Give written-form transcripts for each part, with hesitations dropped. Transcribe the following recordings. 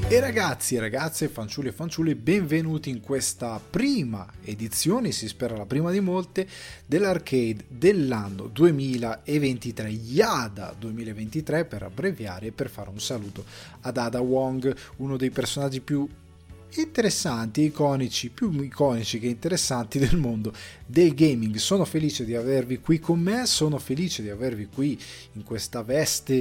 E ragazzi e ragazze, fanciulli e fanciulle, benvenuti in questa prima edizione, si spera la prima di molte, dell'arcade dell'anno 2023, IADA 2023 per abbreviare, e per fare un saluto ad Ada Wong, uno dei personaggi più interessanti, iconici, più iconici che interessanti del mondo del gaming. Sono felice di avervi qui con me, sono felice di avervi qui in questa veste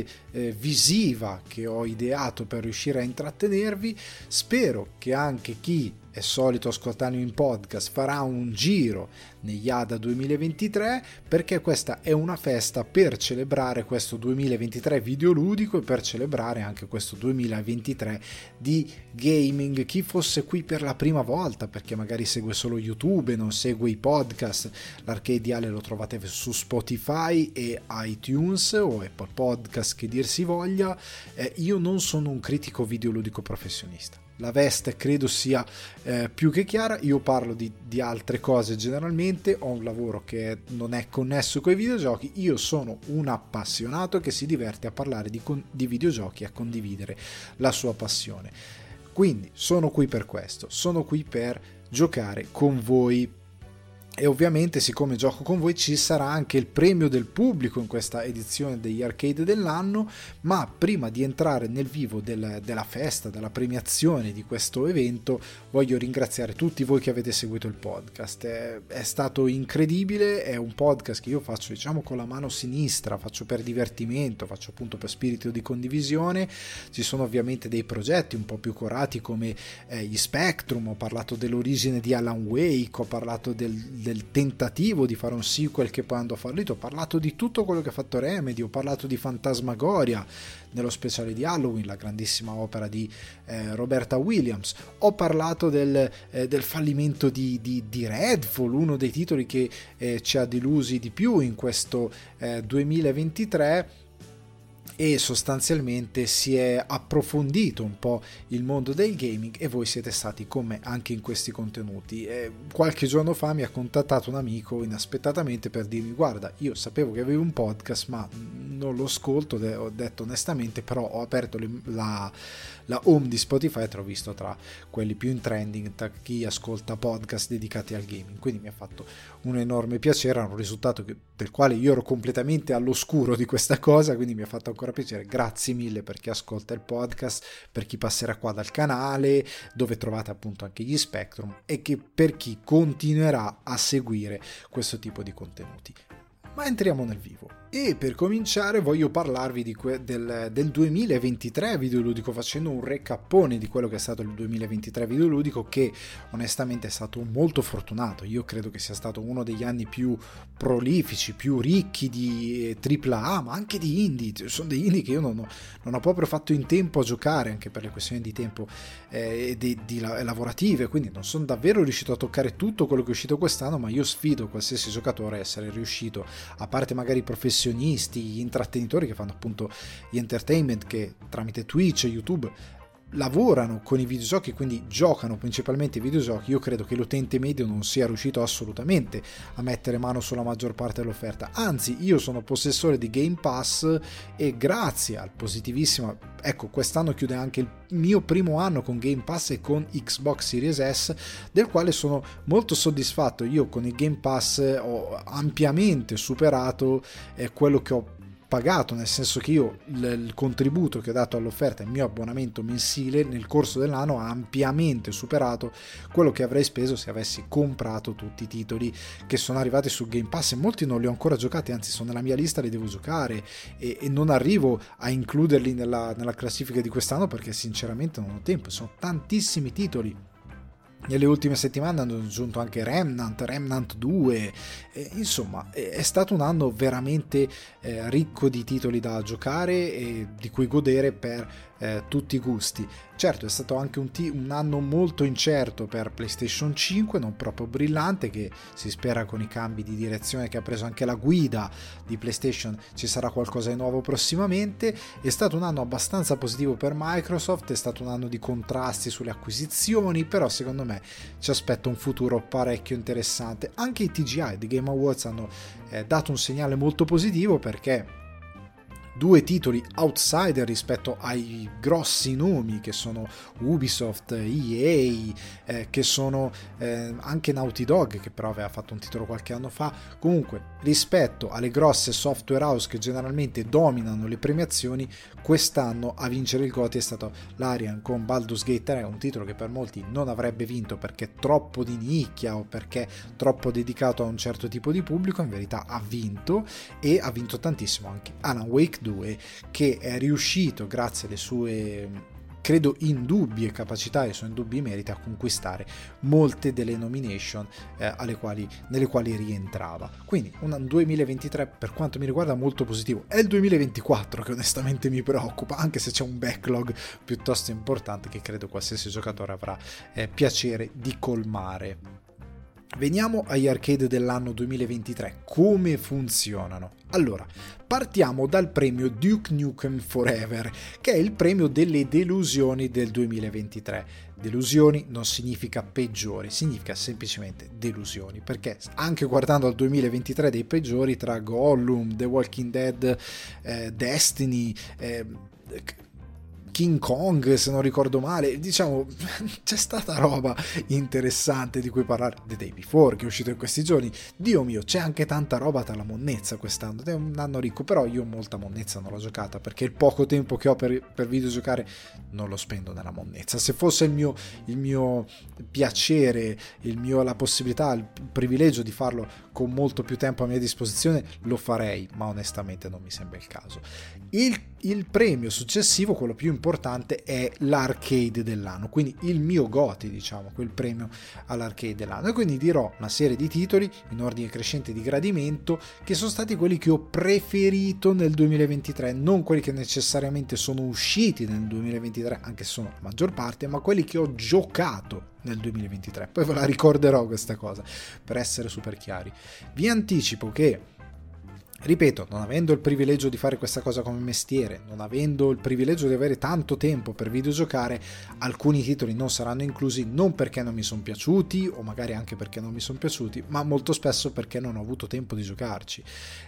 visiva che ho ideato per riuscire a intrattenervi. Spero che anche chi è solito ascoltarmi in podcast farà un giro negli ADA 2023, perché questa è una festa per celebrare questo 2023 videoludico e per celebrare anche questo 2023 di gaming. Chi fosse qui per la prima volta, perché magari segue solo YouTube e non segue i podcast, l'Arcadiale lo trovate su Spotify e iTunes o Apple Podcast che dir si voglia. Io non sono un critico videoludico professionista. La veste credo sia più che chiara. Io parlo di altre cose generalmente, ho un lavoro che non è connesso coi videogiochi, io sono un appassionato che si diverte a parlare di videogiochi e a condividere la sua passione. Quindi sono qui per questo, sono qui per giocare con voi. E ovviamente, siccome gioco con voi, ci sarà anche il premio del pubblico in questa edizione degli arcade dell'anno. Ma prima di entrare nel vivo della festa, della premiazione di questo evento, voglio ringraziare tutti voi che avete seguito il podcast. È stato incredibile, è un podcast che io faccio, diciamo, con la mano sinistra, faccio per divertimento, faccio appunto per spirito di condivisione. Ci sono ovviamente dei progetti un po' più curati come gli Spectrum, ho parlato dell'origine di Alan Wake, ho parlato del tentativo di fare un sequel che poi andò fallito, ho parlato di tutto quello che ha fatto Remedy, ho parlato di Fantasmagoria nello speciale di Halloween, la grandissima opera di Roberta Williams, ho parlato del fallimento di Redfall, uno dei titoli che ci ha delusi di più in questo 2023, e sostanzialmente si è approfondito un po' il mondo del gaming e voi siete stati con me anche in questi contenuti. Qualche giorno fa mi ha contattato un amico inaspettatamente per dirmi: guarda, io sapevo che avevi un podcast ma non lo ascolto, ho detto onestamente, però ho aperto la home di Spotify e te l'ho visto tra quelli più in trending tra chi ascolta podcast dedicati al gaming, quindi mi ha fatto un enorme piacere, era un risultato del quale io ero completamente all'oscuro di questa cosa, quindi mi ha fatto ancora piacere. Grazie mille per chi ascolta il podcast, per chi passerà qua dal canale dove trovate appunto anche gli Spectrum, e che per chi continuerà a seguire questo tipo di contenuti. Ma entriamo nel vivo. E per cominciare voglio parlarvi del 2023 videoludico, facendo un recappone di quello che è stato il 2023 videoludico, che onestamente è stato molto fortunato. Io credo che sia stato uno degli anni più prolifici, più ricchi di AAA, ma anche di indie. Sono degli indie che io non ho proprio fatto in tempo a giocare, anche per le questioni di tempo lavorative, quindi non sono davvero riuscito a toccare tutto quello che è uscito quest'anno, ma io sfido qualsiasi giocatore a essere riuscito, a parte magari professionisti, gli intrattenitori che fanno appunto gli entertainment, che tramite Twitch e YouTube lavorano con i videogiochi, quindi giocano principalmente ai videogiochi. Io credo che l'utente medio non sia riuscito assolutamente a mettere mano sulla maggior parte dell'offerta, anzi io sono possessore di Game Pass e grazie al positivissimo, ecco, quest'anno chiude anche il mio primo anno con Game Pass e con Xbox Series S, del quale sono molto soddisfatto. Io con il Game Pass ho ampiamente superato quello che ho pagato, nel senso che io il contributo che ho dato all'offerta, il mio abbonamento mensile nel corso dell'anno ha ampiamente superato quello che avrei speso se avessi comprato tutti i titoli che sono arrivati su Game Pass, e molti non li ho ancora giocati, anzi sono nella mia lista, li devo giocare e non arrivo a includerli nella classifica di quest'anno perché sinceramente non ho tempo. Sono tantissimi titoli. Nelle ultime settimane hanno aggiunto anche Remnant 2, insomma è stato un anno veramente ricco di titoli da giocare e di cui godere per tutti i gusti. Certo, è stato anche un anno molto incerto per PlayStation 5, non proprio brillante, che si spera con i cambi di direzione che ha preso anche la guida di PlayStation ci sarà qualcosa di nuovo prossimamente. È stato un anno abbastanza positivo per Microsoft, è stato un anno di contrasti sulle acquisizioni, però secondo me ci aspetta un futuro parecchio interessante. Anche i TGI di Game Awards hanno dato un segnale molto positivo, perché due titoli outsider rispetto ai grossi nomi che sono Ubisoft, EA, che sono anche Naughty Dog, che però aveva fatto un titolo qualche anno fa. Comunque, rispetto alle grosse software house che generalmente dominano le premiazioni, quest'anno a vincere il GOTY è stato Larian con Baldur's Gate 3, un titolo che per molti non avrebbe vinto perché è troppo di nicchia o perché troppo dedicato a un certo tipo di pubblico. In verità ha vinto, e ha vinto tantissimo anche Alan Wake 2, che è riuscito, grazie alle sue credo indubbie capacità e i suoi indubbi meriti, a conquistare molte delle nomination nelle quali rientrava. Quindi un 2023 per quanto mi riguarda molto positivo. È il 2024 che onestamente mi preoccupa, anche se c'è un backlog piuttosto importante che credo qualsiasi giocatore avrà piacere di colmare. Veniamo agli arcade dell'anno 2023, come funzionano? Allora, partiamo dal premio Duke Nukem Forever, che è il premio delle delusioni del 2023. Delusioni non significa peggiori, significa semplicemente delusioni, perché anche guardando al 2023 dei peggiori tra Gollum, The Walking Dead, Destiny, King Kong, se non ricordo male, diciamo c'è stata roba interessante di cui parlare. The Day Before, che è uscito in questi giorni, Dio mio, c'è anche tanta roba tra la monnezza quest'anno, è un anno ricco, però io molta monnezza non l'ho giocata, perché il poco tempo che ho per videogiocare non lo spendo nella monnezza. Se fosse il mio piacere, la possibilità, il privilegio di farlo con molto più tempo a mia disposizione, lo farei, ma onestamente non mi sembra il caso. Il premio successivo, quello più importante, è l'arcade dell'anno, quindi il mio GOTY, diciamo, quel premio all'arcade dell'anno, e quindi dirò una serie di titoli in ordine crescente di gradimento che sono stati quelli che ho preferito nel 2023, non quelli che necessariamente sono usciti nel 2023, anche se sono la maggior parte, ma quelli che ho giocato nel 2023. Poi ve la ricorderò questa cosa, per essere super chiari. Vi anticipo che, ripeto, non avendo il privilegio di fare questa cosa come mestiere, non avendo il privilegio di avere tanto tempo per videogiocare, alcuni titoli non saranno inclusi, non perché non mi sono piaciuti, o magari anche perché non mi sono piaciuti, ma molto spesso perché non ho avuto tempo di giocarci.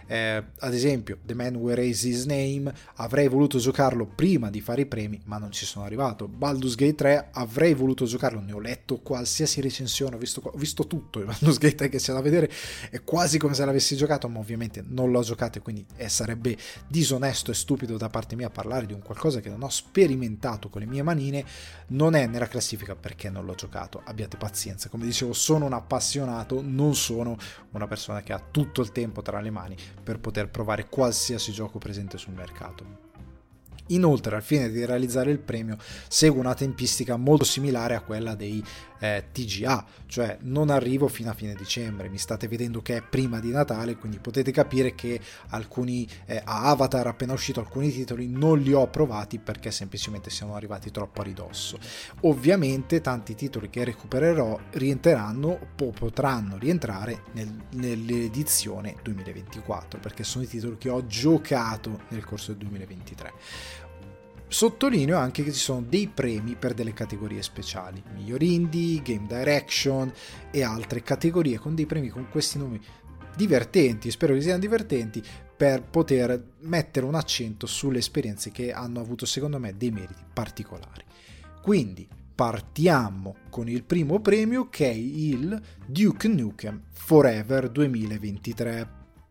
Ad esempio, The Man Who Erased His Name, avrei voluto giocarlo prima di fare i premi, ma non ci sono arrivato. Baldur's Gate 3, avrei voluto giocarlo, ne ho letto qualsiasi recensione, ho visto tutto. Baldur's Gate 3 che c'è da vedere è quasi come se l'avessi giocato, ma ovviamente non l'ho giocato, quindi sarebbe disonesto e stupido da parte mia parlare di un qualcosa che non ho sperimentato con le mie manine. Non è nella classifica perché non l'ho giocato, abbiate pazienza. Come dicevo, sono un appassionato, non sono una persona che ha tutto il tempo tra le mani per poter provare qualsiasi gioco presente sul mercato. Inoltre, al fine di realizzare il premio, segue una tempistica molto similare a quella dei TGA, cioè non arrivo fino a fine dicembre. Mi state vedendo che è prima di Natale, quindi potete capire che alcuni a Avatar, appena uscito, alcuni titoli non li ho provati perché semplicemente siamo arrivati troppo a ridosso. Ovviamente tanti titoli che recupererò potranno rientrare nell'edizione 2024, perché sono i titoli che ho giocato nel corso del 2023. Sottolineo anche che ci sono dei premi per delle categorie speciali, miglior indie, game direction e altre categorie, con dei premi con questi nomi divertenti, spero che siano divertenti, per poter mettere un accento sulle esperienze che hanno avuto secondo me dei meriti particolari. Quindi partiamo con il primo premio, che è il Duke Nukem Forever 2023.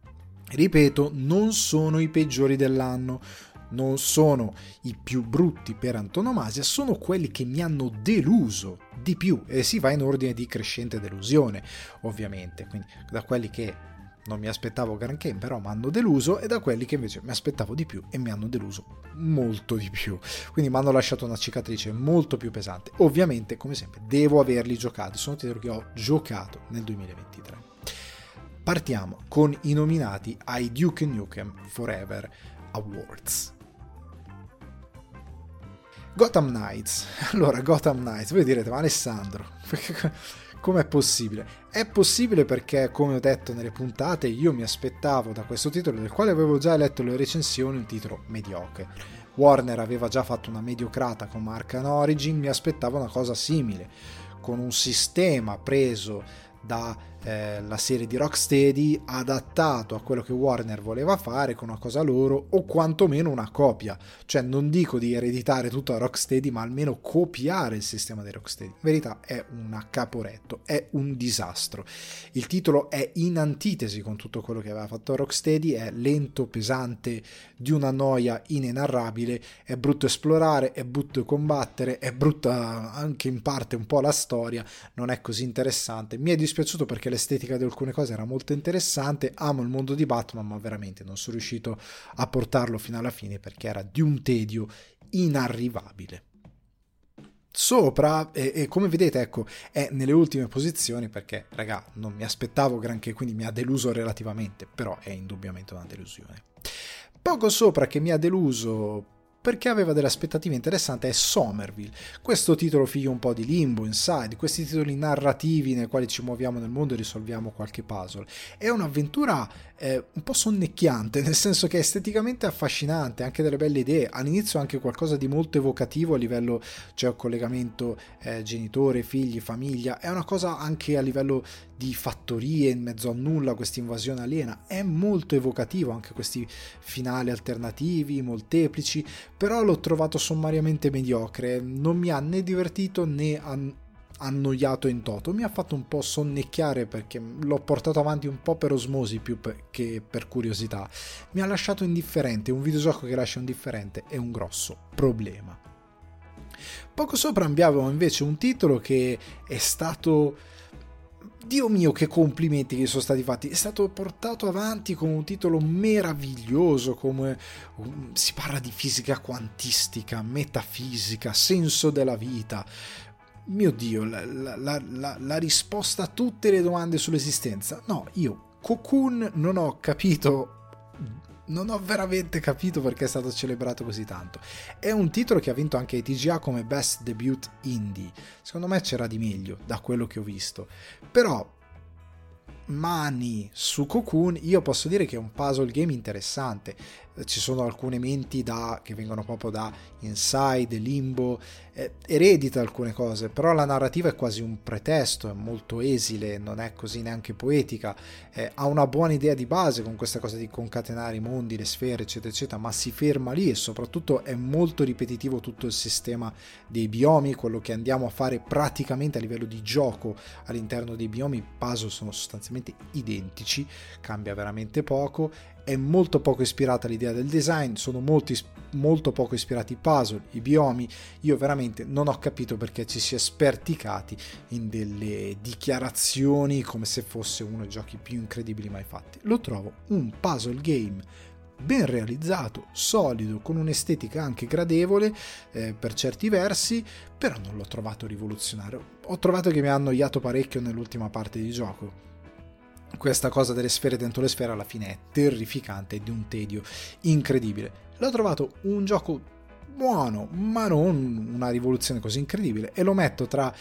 Ripeto, non sono i peggiori dell'anno, non sono i più brutti per antonomasia, sono quelli che mi hanno deluso di più, e si va in ordine di crescente delusione, ovviamente, quindi da quelli che non mi aspettavo granché però mi hanno deluso, e da quelli che invece mi aspettavo di più e mi hanno deluso molto di più, quindi mi hanno lasciato una cicatrice molto più pesante. Ovviamente, come sempre, devo averli giocati, sono titoli che ho giocato nel 2023. Partiamo con i nominati ai Duke Nukem Forever Awards. Gotham Knights. Allora, Gotham Knights, voi direte, ma Alessandro, com'è possibile? È possibile perché, come ho detto nelle puntate, io mi aspettavo da questo titolo, del quale avevo già letto le recensioni, un titolo mediocre. Warner aveva già fatto una mediocrata con Arkham Origin, mi aspettavo una cosa simile, con un sistema preso da la serie di Rocksteady adattato a quello che Warner voleva fare con una cosa loro, o quantomeno una copia, cioè non dico di ereditare tutto a Rocksteady, ma almeno copiare il sistema di Rocksteady. In verità è un caporetto, è un disastro. Il titolo è in antitesi con tutto quello che aveva fatto Rocksteady, è lento, pesante, di una noia inenarrabile, è brutto esplorare, è brutto combattere, è brutta anche in parte un po' la storia, non è così interessante. Mi è dispiaciuto perché l'estetica di alcune cose era molto interessante, amo il mondo di Batman, ma veramente non sono riuscito a portarlo fino alla fine perché era di un tedio inarrivabile. Sopra, e come vedete, ecco, è nelle ultime posizioni perché, raga, non mi aspettavo granché, quindi mi ha deluso relativamente, però è indubbiamente una delusione. Poco sopra che mi ha deluso perché aveva delle aspettative interessanti è Somerville, questo titolo figlio un po' di Limbo, Inside, questi titoli narrativi nei quali ci muoviamo nel mondo e risolviamo qualche puzzle. È un'avventura un po' sonnecchiante, nel senso che è esteticamente affascinante, anche delle belle idee, all'inizio anche qualcosa di molto evocativo a livello, c'è un collegamento genitore, figli, famiglia, è una cosa anche a livello di fattorie in mezzo a nulla, questa invasione aliena, è molto evocativo, anche questi finali alternativi, molteplici, però l'ho trovato sommariamente mediocre, non mi ha né divertito né annoiato in toto, mi ha fatto un po' sonnecchiare perché l'ho portato avanti un po' per osmosi più che per curiosità, mi ha lasciato indifferente, un videogioco che lascia indifferente è un grosso problema. Poco sopra abbiamo invece un titolo che è stato, Dio mio che complimenti che sono stati fatti, è stato portato avanti con un titolo meraviglioso, come si parla di fisica quantistica, metafisica, senso della vita. Mio Dio, la risposta a tutte le domande sull'esistenza. No, io Cocoon non ho veramente capito perché è stato celebrato così tanto. È un titolo che ha vinto anche ai TGA come Best Debut Indie. Secondo me c'era di meglio da quello che ho visto. Però mani su Cocoon, io posso dire che è un puzzle game interessante. Ci sono alcune menti che vengono proprio da Inside, Limbo, eredita alcune cose, però la narrativa è quasi un pretesto, è molto esile, non è così neanche poetica, ha una buona idea di base con questa cosa di concatenare i mondi, le sfere, eccetera, eccetera, ma si ferma lì e soprattutto è molto ripetitivo tutto il sistema dei biomi, quello che andiamo a fare praticamente a livello di gioco all'interno dei biomi, i puzzle sono sostanzialmente identici, cambia veramente poco. È molto poco ispirata l'idea del design, sono molto poco ispirati i puzzle, i biomi. Io veramente non ho capito perché ci si è sperticati in delle dichiarazioni come se fosse uno dei giochi più incredibili mai fatti. Lo trovo un puzzle game ben realizzato, solido, con un'estetica anche gradevole per certi versi, però non l'ho trovato rivoluzionario. Ho trovato che mi ha annoiato parecchio nell'ultima parte di gioco. Questa cosa delle sfere dentro le sfere alla fine è terrificante e di un tedio incredibile. L'ho trovato un gioco buono, ma non una rivoluzione così incredibile, e lo metto tra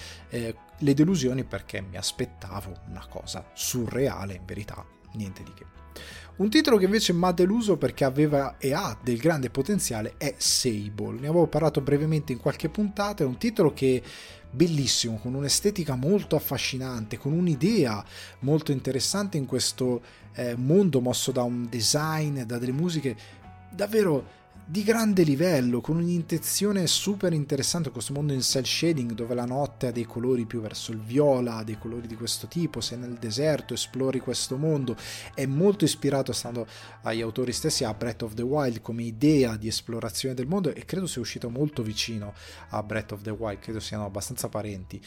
le delusioni perché mi aspettavo una cosa surreale, in verità niente di che. Un titolo che invece mi ha deluso perché aveva e ha del grande potenziale è Sable. Ne avevo parlato brevemente in qualche puntata, è un titolo che bellissimo, con un'estetica molto affascinante, con un'idea molto interessante in questo mondo mosso da un design, da delle musiche davvero di grande livello, con un'intenzione super interessante, questo mondo in cel shading dove la notte ha dei colori più verso il viola, dei colori di questo tipo, sei nel deserto, esplori questo mondo, è molto ispirato, stando agli autori stessi, a Breath of the Wild come idea di esplorazione del mondo, e credo sia uscito molto vicino a Breath of the Wild, credo siano abbastanza parenti,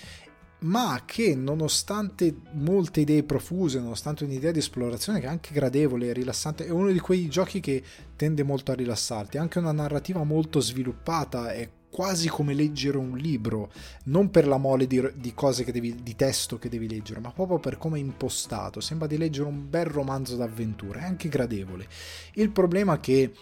ma che nonostante molte idee profuse, nonostante un'idea di esplorazione che è anche gradevole e rilassante, è uno di quei giochi che tende molto a rilassarti, anche una narrativa molto sviluppata, è quasi come leggere un libro, non per la mole di cose di testo che devi leggere, ma proprio per come è impostato, sembra di leggere un bel romanzo d'avventura, è anche gradevole. Il problema è che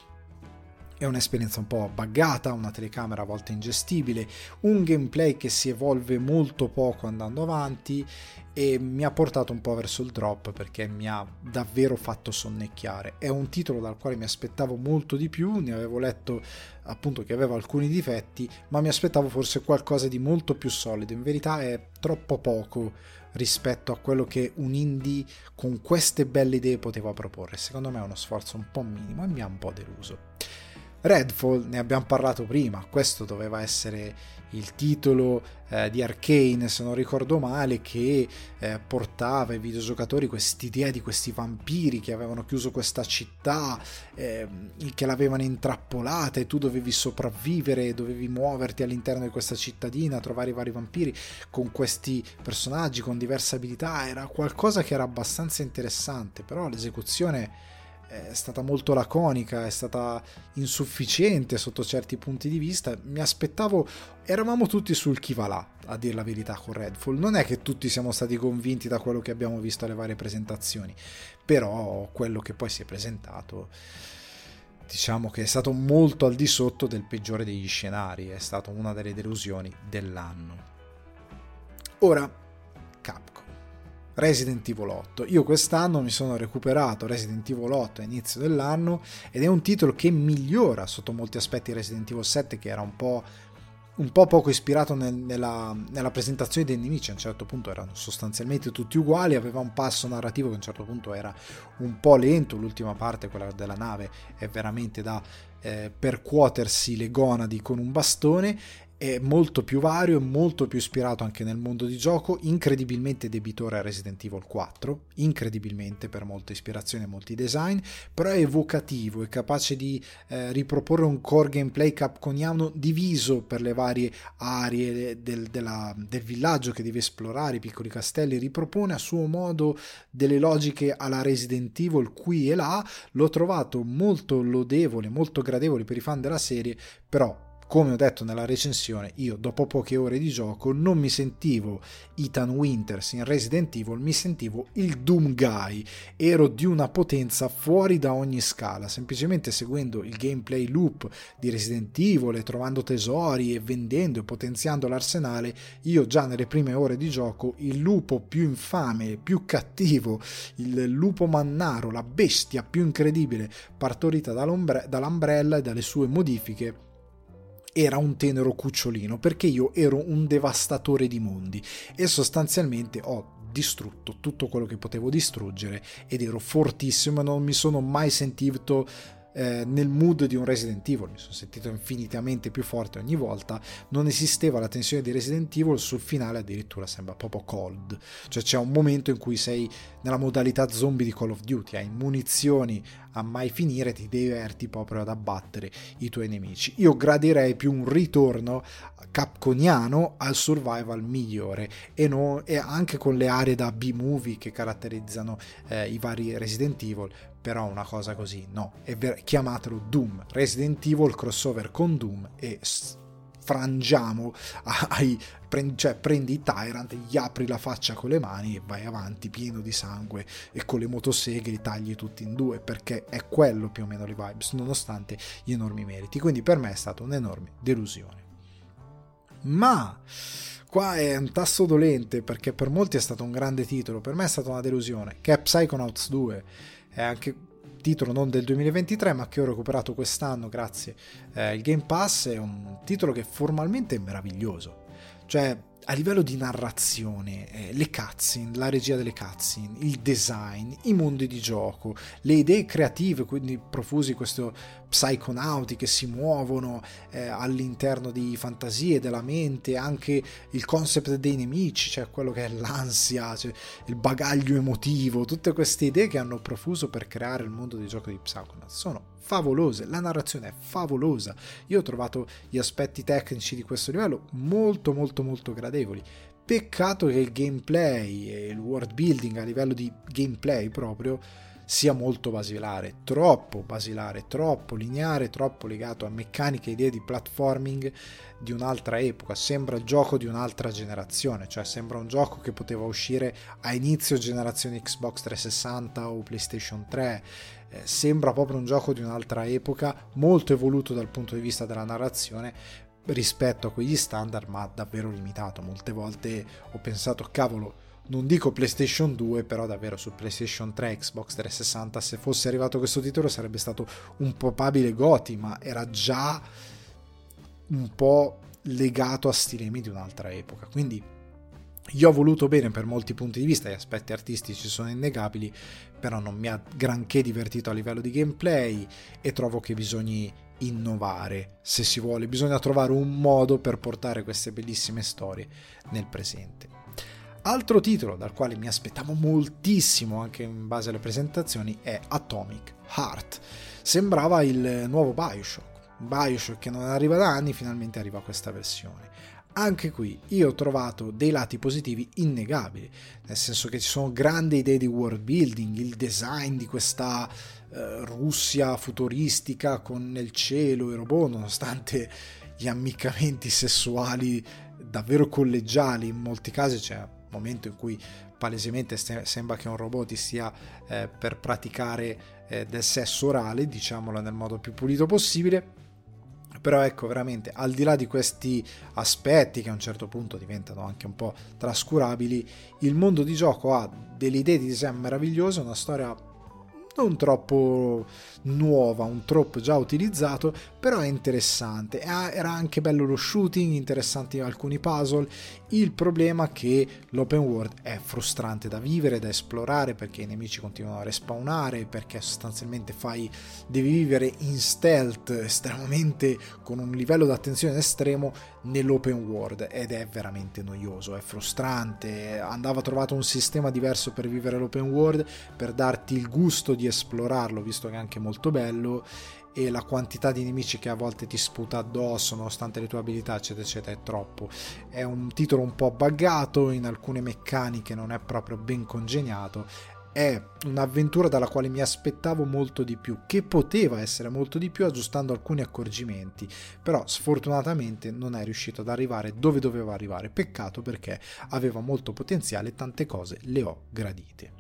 è un'esperienza un po' buggata, una telecamera a volte ingestibile, un gameplay che si evolve molto poco andando avanti, e mi ha portato un po' verso il drop perché mi ha davvero fatto sonnecchiare. È un titolo dal quale mi aspettavo molto di più, ne avevo letto appunto che aveva alcuni difetti, ma mi aspettavo forse qualcosa di molto più solido. In verità è troppo poco rispetto a quello che un indie con queste belle idee poteva proporre. Secondo me è uno sforzo un po' minimo e mi ha un po' deluso. Redfall, ne abbiamo parlato prima, questo doveva essere il titolo di Arcane, se non ricordo male, che portava ai videogiocatori quest'idea di questi vampiri che avevano chiuso questa città, che l'avevano intrappolata e tu dovevi sopravvivere, dovevi muoverti all'interno di questa cittadina, trovare i vari vampiri con questi personaggi con diverse abilità. Era qualcosa che era abbastanza interessante, però l'esecuzione è stata molto laconica, è stata insufficiente sotto certi punti di vista. Mi aspettavo, eravamo tutti sul chi va là, a dire la verità, con Redfall. Non è che tutti siamo stati convinti da quello che abbiamo visto alle varie presentazioni, però quello che poi si è presentato, diciamo che è stato molto al di sotto del peggiore degli scenari, è stata una delle delusioni dell'anno. Ora, Capcom. Resident Evil 8. Io quest'anno mi sono recuperato Resident Evil 8 a inizio dell'anno ed è un titolo che migliora sotto molti aspetti Resident Evil 7, che era un po' poco ispirato nella presentazione dei nemici. A un certo punto erano sostanzialmente tutti uguali, aveva un passo narrativo che a un certo punto era un po' lento. L'ultima parte, quella della nave, è veramente da percuotersi le gonadi con un bastone. È molto più vario e molto più ispirato anche nel mondo di gioco, incredibilmente debitore a Resident Evil 4, incredibilmente, per molte ispirazioni e molti design, però è evocativo, è capace di riproporre un core gameplay capconiano diviso per le varie aree del villaggio che deve esplorare, i piccoli castelli. Ripropone a suo modo delle logiche alla Resident Evil qui e là. L'ho trovato molto lodevole, molto gradevole per i fan della serie, però come ho detto nella recensione, io dopo poche ore di gioco non mi sentivo Ethan Winters in Resident Evil, mi sentivo il Doom Guy. Ero di una potenza fuori da ogni scala, semplicemente seguendo il gameplay loop di Resident Evil e trovando tesori e vendendo e potenziando l'arsenale. Io già nelle prime ore di gioco, il lupo più infame, più cattivo, il lupo mannaro, la bestia più incredibile partorita dall'Umbrella e dalle sue modifiche, era un tenero cucciolino, perché io ero un devastatore di mondi e sostanzialmente ho distrutto tutto quello che potevo distruggere ed ero fortissimo e non mi sono mai sentito nel mood di un Resident Evil. Mi sono sentito infinitamente più forte ogni volta. Non esisteva la tensione di Resident Evil, sul finale addirittura sembra proprio cold, cioè c'è un momento in cui sei nella modalità zombie di Call of Duty, hai munizioni a mai finire, ti diverti proprio ad abbattere i tuoi nemici. Io gradirei più un ritorno capconiano al survival migliore e anche con le aree da B-movie che caratterizzano i vari Resident Evil, però una cosa così no, chiamatelo Doom, Resident Evil crossover con Doom e frangiamo prendi i Tyrant, gli apri la faccia con le mani e vai avanti pieno di sangue e con le motoseghe li tagli tutti in due, perché è quello più o meno le vibes, nonostante gli enormi meriti. Quindi per me è stata un'enorme delusione. Ma qua è un tasto dolente, perché per molti è stato un grande titolo, per me è stata una delusione, che è Psychonauts 2. È anche titolo non del 2023 ma che ho recuperato quest'anno grazie il Game Pass. È un titolo che formalmente è meraviglioso, cioè a livello di narrazione, le cutscene, la regia delle cutscene, il design, i mondi di gioco, le idee creative, quindi profusi questo psychonauti che si muovono all'interno di fantasie della mente, anche il concept dei nemici, cioè quello che è l'ansia, cioè il bagaglio emotivo, tutte queste idee che hanno profuso per creare il mondo di gioco di Psychonauts sono favolose, la narrazione è favolosa. Io ho trovato gli aspetti tecnici di questo livello molto molto molto gradevoli. Peccato che il gameplay e il world building a livello di gameplay proprio sia molto basilare, troppo lineare, troppo legato a meccaniche e idee di platforming di un'altra epoca. Sembra il gioco di un'altra generazione, cioè sembra un gioco che poteva uscire a inizio generazione Xbox 360 o PlayStation 3. Sembra proprio un gioco di un'altra epoca, molto evoluto dal punto di vista della narrazione rispetto a quegli standard, ma davvero limitato. Molte volte ho pensato, cavolo, non dico PlayStation 2, però davvero su PlayStation 3, Xbox 360, se fosse arrivato questo titolo sarebbe stato un probabile GOTY, ma era già un po' legato a stilemi di un'altra epoca. Quindi Gli ho voluto bene per molti punti di vista, gli aspetti artistici sono innegabili, però non mi ha granché divertito a livello di gameplay e trovo che bisogni innovare, se si vuole, bisogna trovare un modo per portare queste bellissime storie nel presente. Altro titolo dal quale mi aspettavo moltissimo anche in base alle presentazioni è Atomic Heart. Sembrava il nuovo Bioshock che non arriva da anni, finalmente arriva questa versione. Anche qui io ho trovato dei lati positivi innegabili, nel senso che ci sono grandi idee di world building, il design di questa Russia futuristica con nel cielo i robot, nonostante gli ammiccamenti sessuali davvero collegiali in molti casi. C'è un momento in cui palesemente sembra che un robot ti stia per praticare del sesso orale, diciamolo nel modo più pulito possibile. Però ecco, veramente, al di là di questi aspetti che a un certo punto diventano anche un po' trascurabili, il mondo di gioco ha delle idee di design meravigliose, una storia non troppo nuova, un trope già utilizzato, però è interessante. Era anche bello lo shooting, interessanti alcuni puzzle. Il problema è che l'open world è frustrante da vivere, da esplorare, perché i nemici continuano a respawnare, perché sostanzialmente devi vivere in stealth estremamente, con un livello di attenzione estremo nell'open world, ed è veramente noioso, è frustrante. Andava trovato un sistema diverso per vivere l'open world, per darti il gusto di esplorarlo, visto che è anche molto bello, e la quantità di nemici che a volte ti sputa addosso nonostante le tue abilità eccetera eccetera è troppo. È un titolo un po' buggato, in alcune meccaniche non è proprio ben congegnato. È un'avventura dalla quale mi aspettavo molto di più, che poteva essere molto di più aggiustando alcuni accorgimenti, però sfortunatamente non è riuscito ad arrivare dove doveva arrivare. Peccato, perché aveva molto potenziale e tante cose le ho gradite.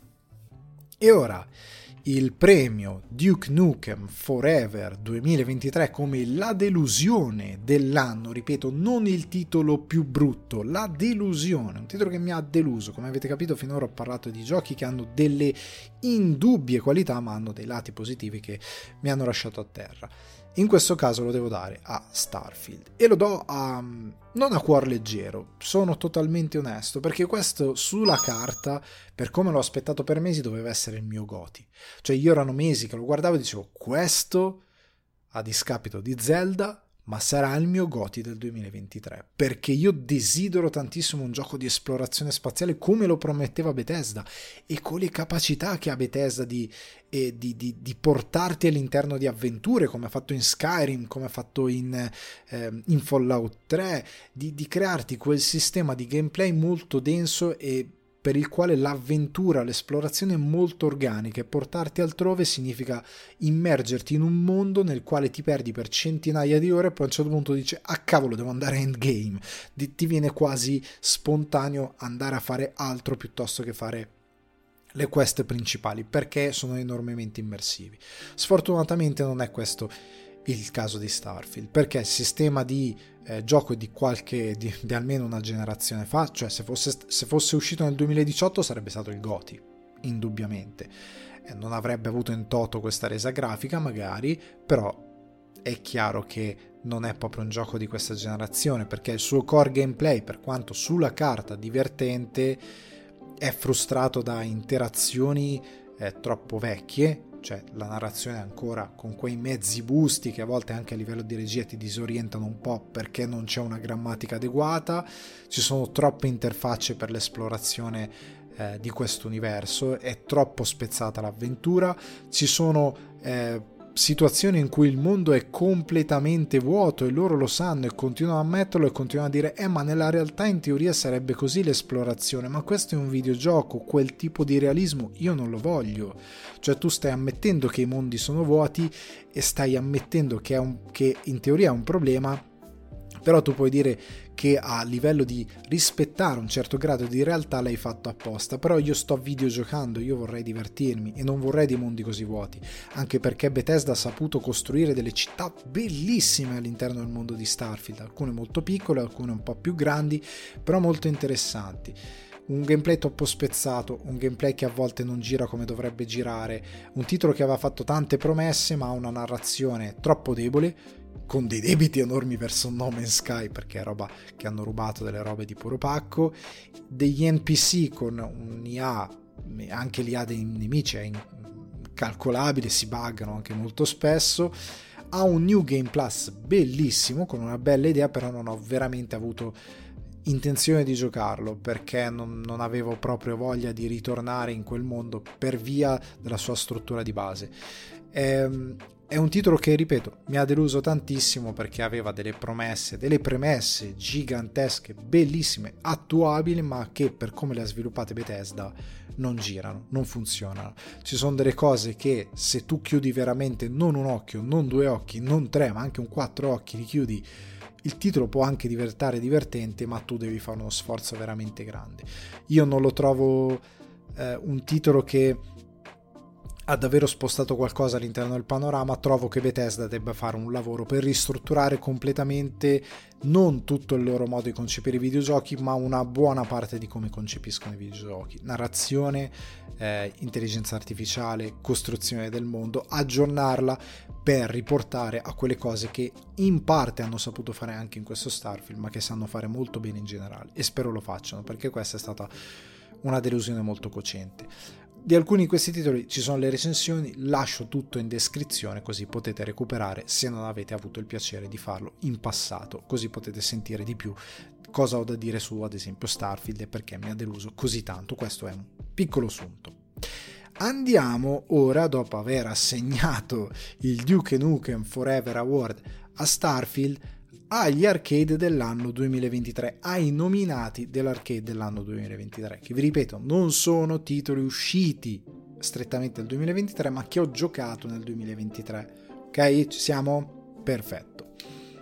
E ora il premio Duke Nukem Forever 2023 come la delusione dell'anno, ripeto, non il titolo più brutto, la delusione, un titolo che mi ha deluso. Come avete capito, finora ho parlato di giochi che hanno delle indubbie qualità, ma hanno dei lati positivi che mi hanno lasciato a terra. In questo caso lo devo dare a Starfield, e lo do non a cuor leggero, sono totalmente onesto, perché questo sulla carta, per come l'ho aspettato per mesi, doveva essere il mio GOTY. Cioè, io erano mesi che lo guardavo e dicevo: questo, a discapito di Zelda, ma sarà il mio GOTY del 2023, perché io desidero tantissimo un gioco di esplorazione spaziale come lo prometteva Bethesda, e con le capacità che ha Bethesda di portarti all'interno di avventure, come ha fatto in Skyrim, come ha fatto in Fallout 3, di crearti quel sistema di gameplay molto denso e per il quale l'avventura, l'esplorazione è molto organica, e portarti altrove significa immergerti in un mondo nel quale ti perdi per centinaia di ore, e poi a un certo punto dici: ah cavolo, devo andare a endgame. Ti viene quasi spontaneo andare a fare altro piuttosto che fare le quest principali, perché sono enormemente immersivi. Sfortunatamente non è questo il caso di Starfield, perché il sistema di gioco di almeno una generazione fa, cioè se fosse uscito nel 2018 sarebbe stato il GOTY, indubbiamente. Non avrebbe avuto in toto questa resa grafica magari, però è chiaro che non è proprio un gioco di questa generazione, perché il suo core gameplay, per quanto sulla carta divertente, è frustrato da interazioni troppo vecchie. Cioè, la narrazione è ancora con quei mezzi busti che a volte anche a livello di regia ti disorientano un po', perché non c'è una grammatica adeguata, ci sono troppe interfacce per l'esplorazione di questo universo, è troppo spezzata l'avventura, ci sono situazioni in cui il mondo è completamente vuoto e loro lo sanno e continuano a ammetterlo e continuano a dire ma nella realtà in teoria sarebbe così l'esplorazione, ma questo è un videogioco, quel tipo di realismo io non lo voglio. Cioè, tu stai ammettendo che i mondi sono vuoti e stai ammettendo che in teoria è un problema, però tu puoi dire che a livello di rispettare un certo grado di realtà l'hai fatto apposta. Però io sto videogiocando, io vorrei divertirmi e non vorrei dei mondi così vuoti, anche perché Bethesda ha saputo costruire delle città bellissime all'interno del mondo di Starfield, alcune molto piccole, alcune un po' più grandi, però molto interessanti. Un gameplay troppo spezzato, un gameplay che a volte non gira come dovrebbe girare, un titolo che aveva fatto tante promesse ma ha una narrazione troppo debole, con dei debiti enormi verso No Man's Sky, perché è roba che hanno rubato delle robe di puro pacco, degli NPC con un'IA, anche l'IA dei nemici è incalcolabile, si buggano anche molto spesso. Ha un New Game Plus bellissimo, con una bella idea, però non ho veramente avuto intenzione di giocarlo, perché non avevo proprio voglia di ritornare in quel mondo per via della sua struttura di base. È un titolo che, ripeto, mi ha deluso tantissimo, perché aveva delle premesse gigantesche, bellissime, attuabili, ma che per come le ha sviluppate Bethesda non girano, non funzionano. Ci sono delle cose che, se tu chiudi veramente non un occhio, non due occhi, non tre, ma anche un quattro occhi, li chiudi, il titolo può anche diventare divertente, ma tu devi fare uno sforzo veramente grande. Io non lo trovo un titolo che ha davvero spostato qualcosa all'interno del panorama. Trovo che Bethesda debba fare un lavoro per ristrutturare completamente non tutto il loro modo di concepire i videogiochi, ma una buona parte di come concepiscono i videogiochi: narrazione, intelligenza artificiale, costruzione del mondo, aggiornarla per riportare a quelle cose che in parte hanno saputo fare anche in questo Starfield, ma che sanno fare molto bene in generale, e spero lo facciano, perché questa è stata una delusione molto cocente. Di alcuni di questi titoli ci sono le recensioni, lascio tutto in descrizione, così potete recuperare se non avete avuto il piacere di farlo in passato, così potete sentire di più cosa ho da dire su, ad esempio, Starfield e perché mi ha deluso così tanto. Questo è un piccolo sunto. Andiamo ora, dopo aver assegnato il Duke Nukem Forever Award a Starfield, agli arcade dell'anno 2023, ai nominati dell'arcade dell'anno 2023, che vi ripeto non sono titoli usciti strettamente nel 2023, ma che ho giocato nel 2023. Ok, ci siamo? Perfetto.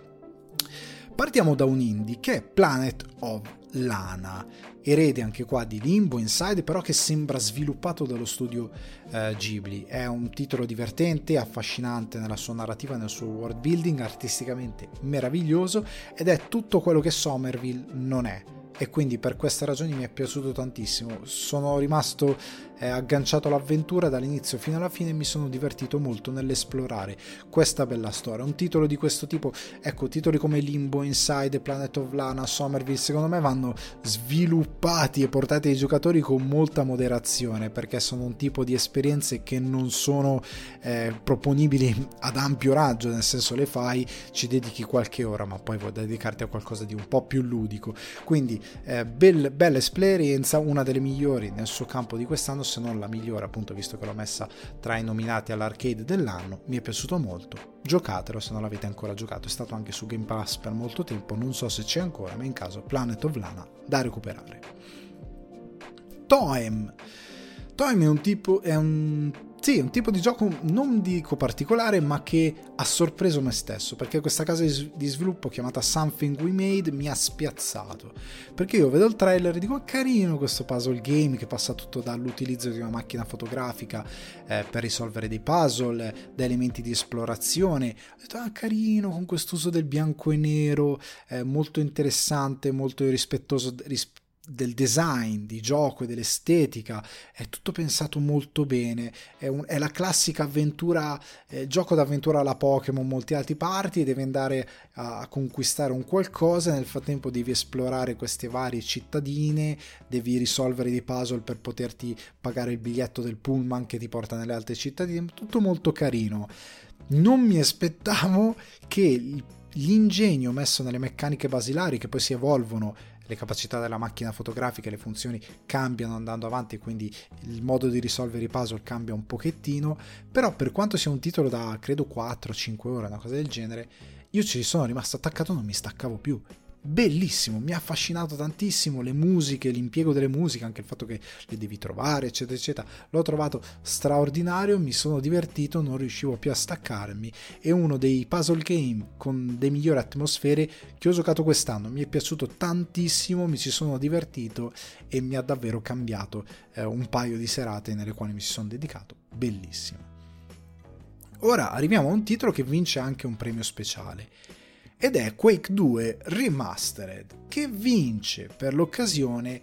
Partiamo da un indie che è Planet of Lana, erede anche qua di Limbo Inside, però che sembra sviluppato dallo studio Ghibli. È un titolo divertente, affascinante nella sua narrativa, nel suo world building, artisticamente meraviglioso, ed è tutto quello che Somerville non è, e quindi per queste ragioni mi è piaciuto tantissimo. Sono rimasto agganciato all'avventura dall'inizio fino alla fine e mi sono divertito molto nell'esplorare questa bella storia. Un titolo di questo tipo, ecco, titoli come Limbo Inside, Planet of Lana, Somerville, secondo me vanno sviluppati e portati ai giocatori con molta moderazione, perché sono un tipo di esperienze che non sono proponibili ad ampio raggio, nel senso, le fai, ci dedichi qualche ora, ma poi vuoi dedicarti a qualcosa di un po' più ludico. Quindi bella esperienza, una delle migliori nel suo campo di quest'anno, se non la migliore, appunto, visto che l'ho messa tra i nominati all'arcade dell'anno. Mi è piaciuto molto, giocatelo se non l'avete ancora giocato, è stato anche su Game Pass per molto tempo, non so se c'è ancora, ma in caso Planet of Lana da recuperare. Toem è un tipo di gioco, non dico particolare, ma che ha sorpreso me stesso, perché questa casa di sviluppo chiamata Something We Made mi ha spiazzato, perché io vedo il trailer e dico: è carino questo puzzle game che passa tutto dall'utilizzo di una macchina fotografica per risolvere dei puzzle, da elementi di esplorazione. Ho detto: carino, con quest'uso del bianco e nero, molto interessante, molto rispettoso del design di gioco e dell'estetica, è tutto pensato molto bene, è la classica avventura, gioco d'avventura alla Pokémon multi-party, devi andare a conquistare un qualcosa, nel frattempo devi esplorare queste varie cittadine, devi risolvere dei puzzle per poterti pagare il biglietto del pullman che ti porta nelle altre cittadine, tutto molto carino. Non mi aspettavo che l'ingegno messo nelle meccaniche basilari, che poi si evolvono, le capacità della macchina fotografica e le funzioni cambiano andando avanti, quindi il modo di risolvere i puzzle cambia un pochettino, però per quanto sia un titolo da credo 4-5 ore, una cosa del genere, io ci sono rimasto attaccato, non mi staccavo più. Bellissimo, mi ha affascinato tantissimo, le musiche, l'impiego delle musiche, anche il fatto che le devi trovare, eccetera eccetera, l'ho trovato straordinario, mi sono divertito, non riuscivo più a staccarmi. È uno dei puzzle game con le migliori atmosfere che ho giocato quest'anno, mi è piaciuto tantissimo, mi ci sono divertito e mi ha davvero cambiato un paio di serate nelle quali mi ci sono dedicato. Bellissimo. Ora arriviamo a un titolo che vince anche un premio speciale, ed è Quake 2 Remastered, che vince per l'occasione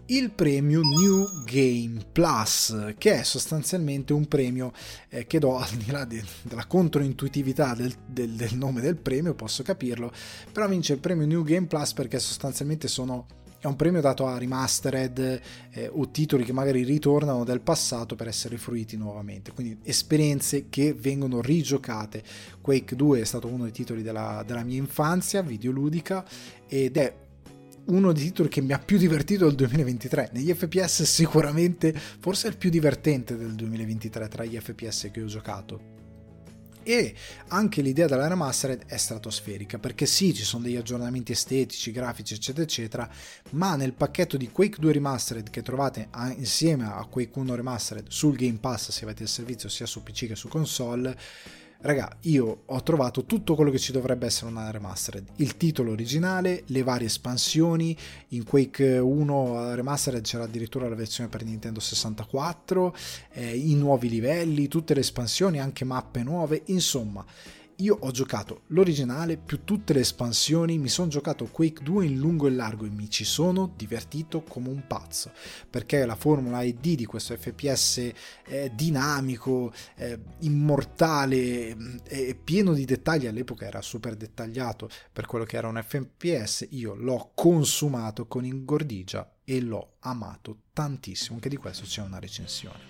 il premio New Game Plus, che è sostanzialmente un premio che do, al di là della controintuitività del nome del premio, posso capirlo, però vince il premio New Game Plus perché sostanzialmente è un premio dato a remastered o titoli che magari ritornano del passato per essere fruiti nuovamente, quindi esperienze che vengono rigiocate. Quake 2 è stato uno dei titoli della mia infanzia videoludica ed è uno dei titoli che mi ha più divertito del 2023. Negli FPS sicuramente forse è il più divertente del 2023 tra gli FPS che ho giocato. E anche l'idea della remastered è stratosferica, perché sì, ci sono degli aggiornamenti estetici, grafici, eccetera eccetera, ma nel pacchetto di Quake 2 Remastered che trovate insieme a Quake 1 Remastered sul Game Pass, se avete il servizio sia su PC che su console, raga, io ho trovato tutto quello che ci dovrebbe essere una remastered: il titolo originale, le varie espansioni. In Quake 1 remastered c'era addirittura la versione per Nintendo 64, i nuovi livelli, tutte le espansioni, anche mappe nuove. Insomma, io ho giocato l'originale più tutte le espansioni, mi sono giocato Quake 2 in lungo e largo e mi ci sono divertito come un pazzo, perché la formula ID di questo FPS dinamico, immortale e pieno di dettagli, all'epoca era super dettagliato per quello che era un FPS, io l'ho consumato con ingordigia e l'ho amato tantissimo. Anche di questo c'è una recensione.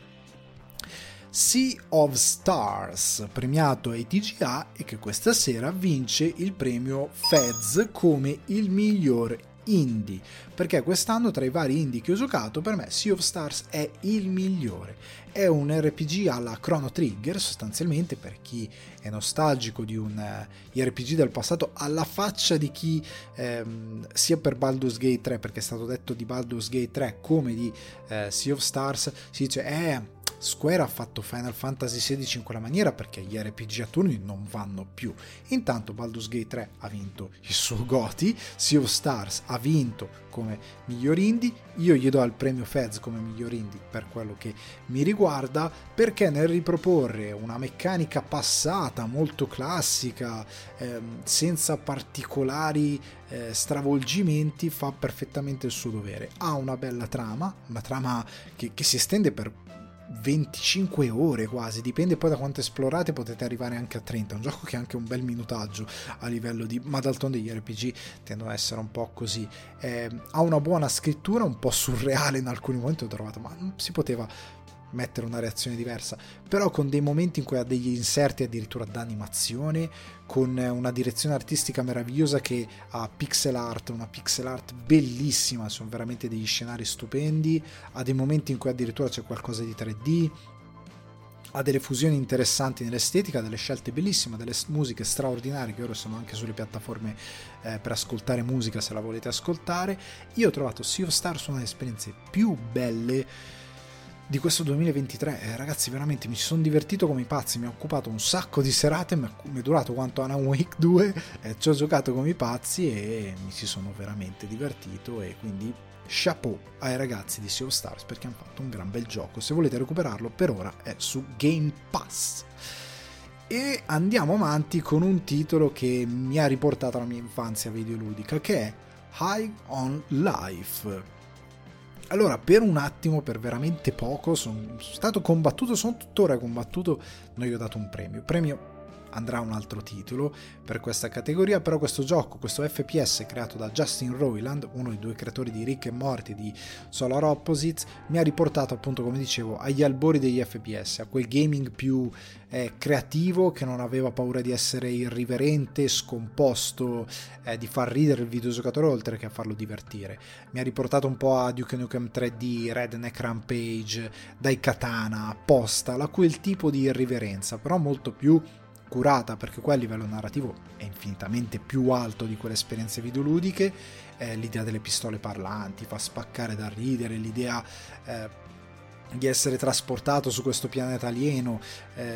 Sea of Stars, premiato ai TGA, e che questa sera vince il premio Fez come il miglior indie, perché quest'anno tra i vari indie che ho giocato per me Sea of Stars è il migliore. È un RPG alla Chrono Trigger, sostanzialmente, per chi è nostalgico di un RPG del passato, alla faccia di chi sia per Baldur's Gate 3, perché è stato detto di Baldur's Gate 3 come di Sea of Stars, si dice Square ha fatto Final Fantasy XVI in quella maniera perché gli RPG a turni non vanno più. Intanto Baldur's Gate 3 ha vinto il suo GOTY, Sea of Stars ha vinto come miglior indie, io gli do il premio Fez come miglior indie per quello che mi riguarda, perché nel riproporre una meccanica passata molto classica, senza particolari stravolgimenti, fa perfettamente il suo dovere. Ha una bella trama, una trama che si estende per 25 ore quasi, dipende poi da quanto esplorate, potete arrivare anche a 30. È un gioco che ha anche un bel minutaggio a livello di, ma d'altronde gli RPG tendono ad essere un po' così. Ha una buona scrittura, un po' surreale in alcuni momenti ho trovato, ma non si poteva mettere una reazione diversa, però con dei momenti in cui ha degli inserti addirittura d'animazione, con una direzione artistica meravigliosa che ha una pixel art bellissima, sono veramente degli scenari stupendi, ha dei momenti in cui addirittura c'è qualcosa di 3D, ha delle fusioni interessanti nell'estetica, delle scelte bellissime, delle musiche straordinarie che ora sono anche sulle piattaforme per ascoltare musica se la volete ascoltare. Io ho trovato Sea of Stars una delle esperienze più belle di questo 2023, ragazzi, veramente mi ci sono divertito come i pazzi, mi ha occupato un sacco di serate, mi è durato quanto Alan Wake 2, ci ho giocato come i pazzi e mi ci sono veramente divertito, e quindi chapeau ai ragazzi di Sea of Stars perché hanno fatto un gran bel gioco. Se volete recuperarlo, per ora è su Game Pass. E andiamo avanti con un titolo che mi ha riportato alla mia infanzia videoludica, che è High on Life. Allora, per un attimo, per veramente poco, sono stato combattuto, sono tuttora combattuto, non gli ho dato un premio. Premio andrà a un altro titolo per questa categoria, però questo gioco, questo FPS creato da Justin Roiland, uno dei due creatori di Rick e Morty, di Solar Opposites, mi ha riportato, appunto, come dicevo, agli albori degli FPS, a quel gaming più creativo, che non aveva paura di essere irriverente, scomposto, di far ridere il videogiocatore oltre che a farlo divertire. Mi ha riportato un po' a Duke Nukem 3D, Redneck Rampage, Daikatana, Postal, a quel tipo di irriverenza, però molto più curata, perché qua a livello narrativo è infinitamente più alto di quelle esperienze videoludiche. L'idea delle pistole parlanti fa spaccare da ridere, l'idea di essere trasportato su questo pianeta alieno,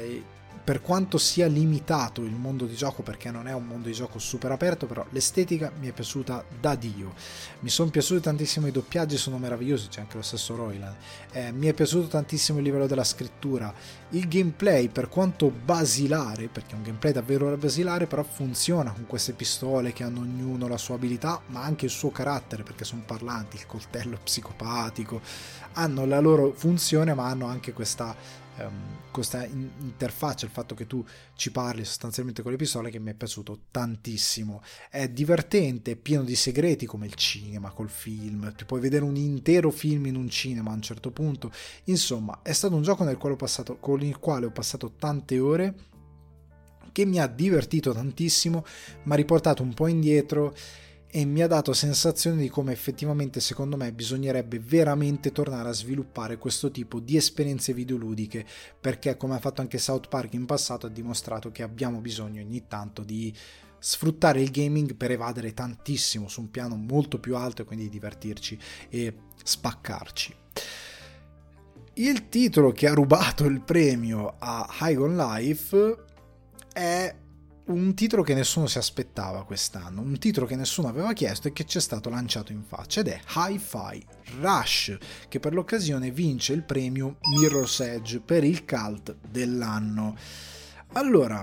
per quanto sia limitato il mondo di gioco, perché non è un mondo di gioco super aperto, però l'estetica mi è piaciuta da Dio. Mi sono piaciuti tantissimo i doppiaggi, sono meravigliosi, c'è anche lo stesso Roiland. Mi è piaciuto tantissimo il livello della scrittura, il gameplay, per quanto basilare, perché è un gameplay davvero basilare, però funziona con queste pistole che hanno ognuno la sua abilità, ma anche il suo carattere, perché sono parlanti, il coltello psicopatico, hanno la loro funzione, ma hanno anche questa interfaccia, il fatto che tu ci parli sostanzialmente con le pistole, che mi è piaciuto tantissimo. È divertente, è pieno di segreti, come il cinema col film, ti puoi vedere un intero film in un cinema a un certo punto. Insomma, è stato un gioco con il quale ho passato tante ore, che mi ha divertito tantissimo, mi ha riportato un po' indietro e mi ha dato sensazione di come effettivamente, secondo me, bisognerebbe veramente tornare a sviluppare questo tipo di esperienze videoludiche, perché, come ha fatto anche South Park in passato, ha dimostrato che abbiamo bisogno ogni tanto di sfruttare il gaming per evadere tantissimo su un piano molto più alto e quindi divertirci e spaccarci. Il titolo che ha rubato il premio a High on Life è un titolo che nessuno si aspettava quest'anno, un titolo che nessuno aveva chiesto e che ci è stato lanciato in faccia, ed è Hi-Fi Rush, che per l'occasione vince il premio Mirror's Edge per il cult dell'anno. Allora,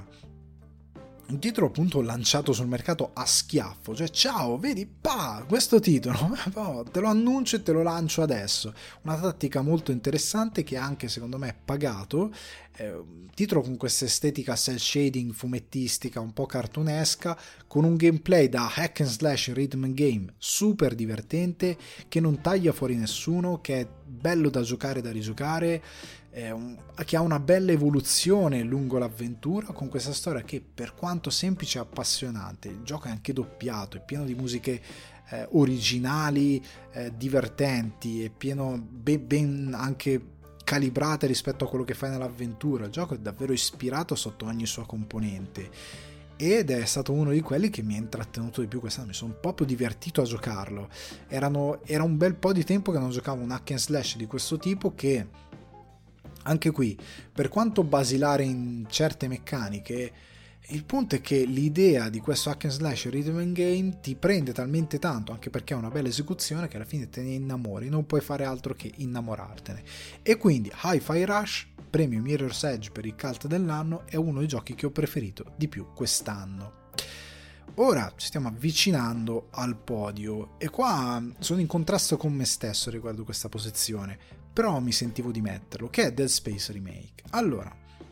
un titolo appunto lanciato sul mercato a schiaffo, cioè ciao, vedi, questo titolo, te lo annuncio e te lo lancio adesso. Una tattica molto interessante che anche secondo me è pagato, un titolo con questa estetica cel shading fumettistica un po' cartunesca, con un gameplay da hack and slash rhythm game super divertente, che non taglia fuori nessuno, che è bello da giocare e da rigiocare, che ha una bella evoluzione lungo l'avventura, con questa storia che, per quanto semplice, è appassionante. Il gioco è anche doppiato, è pieno di musiche originali, divertenti, è pieno ben anche calibrate rispetto a quello che fai nell'avventura. Il gioco è davvero ispirato sotto ogni sua componente ed è stato uno di quelli che mi ha intrattenuto di più quest'anno. Mi sono proprio divertito a giocarlo. Era un bel po' di tempo che non giocavo un hack and slash di questo tipo, che anche qui, per quanto basilare in certe meccaniche, il punto è che l'idea di questo hack and slash rhythm and game ti prende talmente tanto, anche perché è una bella esecuzione, che alla fine te ne innamori, non puoi fare altro che innamorartene. E quindi Hi-Fi Rush, premio Mirror's Edge per il cult dell'anno, è uno dei giochi che ho preferito di più quest'anno. Ora ci stiamo avvicinando al podio e qua sono in contrasto con me stesso riguardo questa posizione, però mi sentivo di metterlo, che è Dead Space Remake. Allora,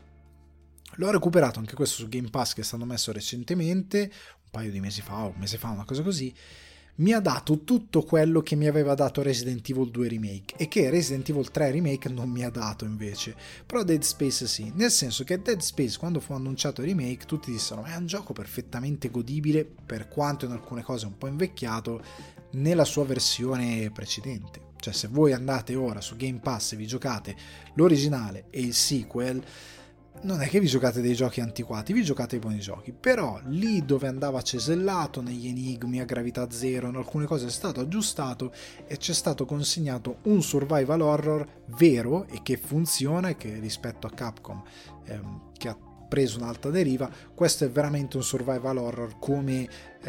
l'ho recuperato anche questo su Game Pass, che è stato messo recentemente, un paio di mesi fa, un mese fa, una cosa così. Mi ha dato tutto quello che mi aveva dato Resident Evil 2 Remake e che Resident Evil 3 Remake non mi ha dato invece, però Dead Space sì, nel senso che Dead Space, quando fu annunciato il remake, tutti dissero è un gioco perfettamente godibile, per quanto in alcune cose un po' invecchiato, nella sua versione precedente. Cioè, se voi andate ora su Game Pass e vi giocate l'originale e il sequel, non è che vi giocate dei giochi antiquati, vi giocate i buoni giochi, però lì dove andava cesellato, negli enigmi a gravità zero, in alcune cose è stato aggiustato e c'è stato consegnato un survival horror vero e che funziona, e che rispetto a Capcom, che ha preso un'alta deriva, questo è veramente un survival horror come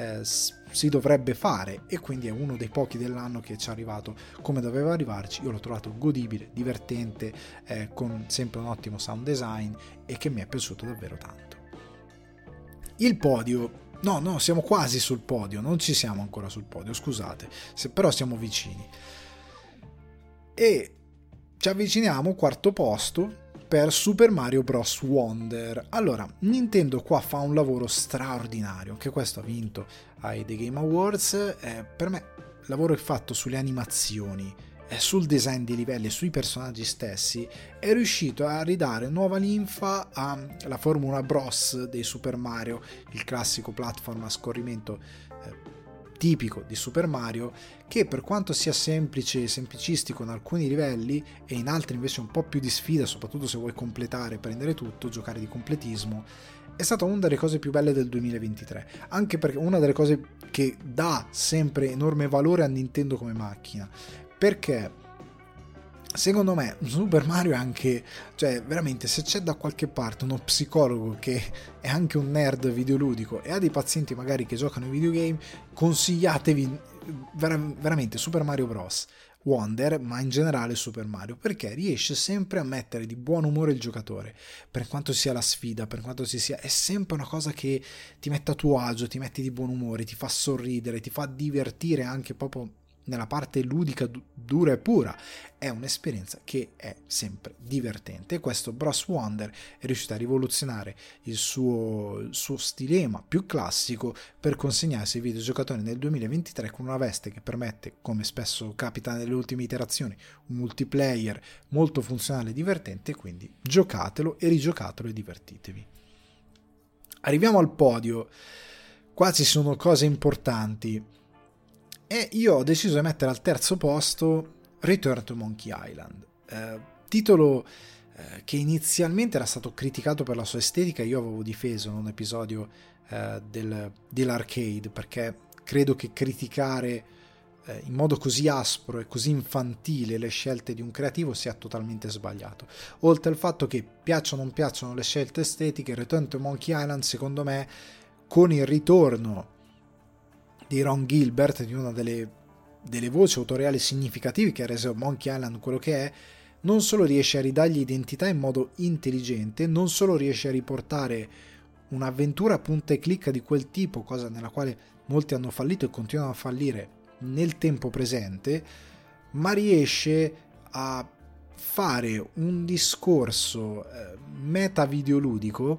si dovrebbe fare, e quindi è uno dei pochi dell'anno che ci è arrivato come doveva arrivarci. Io l'ho trovato godibile, divertente, con sempre un ottimo sound design, e che mi è piaciuto davvero tanto. Il podio, no, siamo quasi sul podio, non ci siamo ancora sul podio, scusate, però siamo vicini e ci avviciniamo, quarto posto per Super Mario Bros. Wonder. Allora, Nintendo qua fa un lavoro straordinario, che questo ha vinto ai The Game Awards. Per me il lavoro è fatto sulle animazioni, sul design dei livelli e sui personaggi stessi, è riuscito a ridare nuova linfa alla Formula Bros dei Super Mario, il classico platform a scorrimento tipico di Super Mario, che per quanto sia semplice e semplicistico in alcuni livelli e in altri invece un po' più di sfida, soprattutto se vuoi completare, prendere tutto, giocare di completismo, è stata una delle cose più belle del 2023, anche perché una delle cose che dà sempre enorme valore a Nintendo come macchina, perché secondo me Super Mario è anche, cioè veramente, se c'è da qualche parte uno psicologo che è anche un nerd videoludico e ha dei pazienti magari che giocano ai videogame, consigliatevi veramente Super Mario Bros. Wonder, ma in generale Super Mario, perché riesce sempre a mettere di buon umore il giocatore, per quanto sia la sfida, per quanto sia, è sempre una cosa che ti mette a tuo agio, ti metti di buon umore, ti fa sorridere, ti fa divertire anche proprio nella parte ludica dura e pura. È un'esperienza che è sempre divertente. Questo Bros Wonder è riuscito a rivoluzionare il suo stilema più classico per consegnarsi ai videogiocatori nel 2023 con una veste che permette, come spesso capita nelle ultime iterazioni, un multiplayer molto funzionale e divertente, quindi giocatelo e rigiocatelo e divertitevi. Arriviamo al podio. Qua ci sono cose importanti e io ho deciso di mettere al terzo posto Return to Monkey Island, titolo che inizialmente era stato criticato per la sua estetica. Io avevo difeso in un episodio dell'arcade, perché credo che criticare in modo così aspro e così infantile le scelte di un creativo sia totalmente sbagliato. Oltre al fatto che piacciono o non piacciono le scelte estetiche, Return to Monkey Island secondo me, con il ritorno di Ron Gilbert, di una delle voci autoriali significative che ha reso Monkey Island quello che è, non solo riesce a ridargli identità in modo intelligente, non solo riesce a riportare un'avventura punta e clicca di quel tipo, cosa nella quale molti hanno fallito e continuano a fallire nel tempo presente, ma riesce a fare un discorso meta videoludico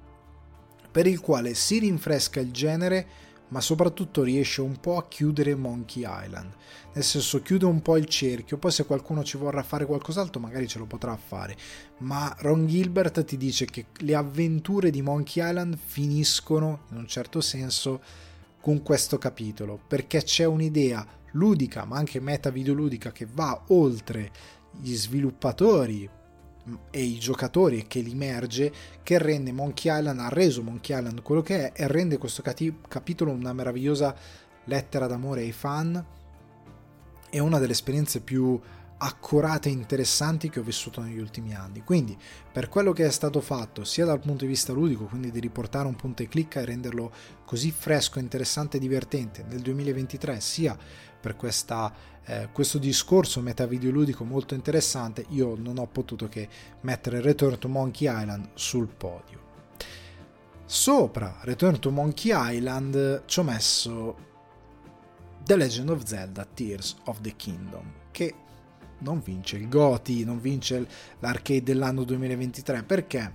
per il quale si rinfresca il genere, ma soprattutto riesce un po' a chiudere Monkey Island, nel senso chiude un po' il cerchio. Poi se qualcuno ci vorrà fare qualcos'altro magari ce lo potrà fare, ma Ron Gilbert ti dice che le avventure di Monkey Island finiscono in un certo senso con questo capitolo, perché c'è un'idea ludica ma anche meta videoludica che va oltre gli sviluppatori e i giocatori e che l'immerge, che rende Monkey Island, ha reso Monkey Island quello che è e rende questo capitolo una meravigliosa lettera d'amore ai fan e una delle esperienze più accurate e interessanti che ho vissuto negli ultimi anni. Quindi per quello che è stato fatto sia dal punto di vista ludico, quindi di riportare un punto e clicca e renderlo così fresco, interessante e divertente nel 2023, sia per questo discorso metavideoludico molto interessante, io non ho potuto che mettere Return to Monkey Island sul podio. Sopra Return to Monkey Island ci ho messo The Legend of Zelda Tears of the Kingdom, che non vince il GOTY, non vince l'arcade dell'anno 2023, perché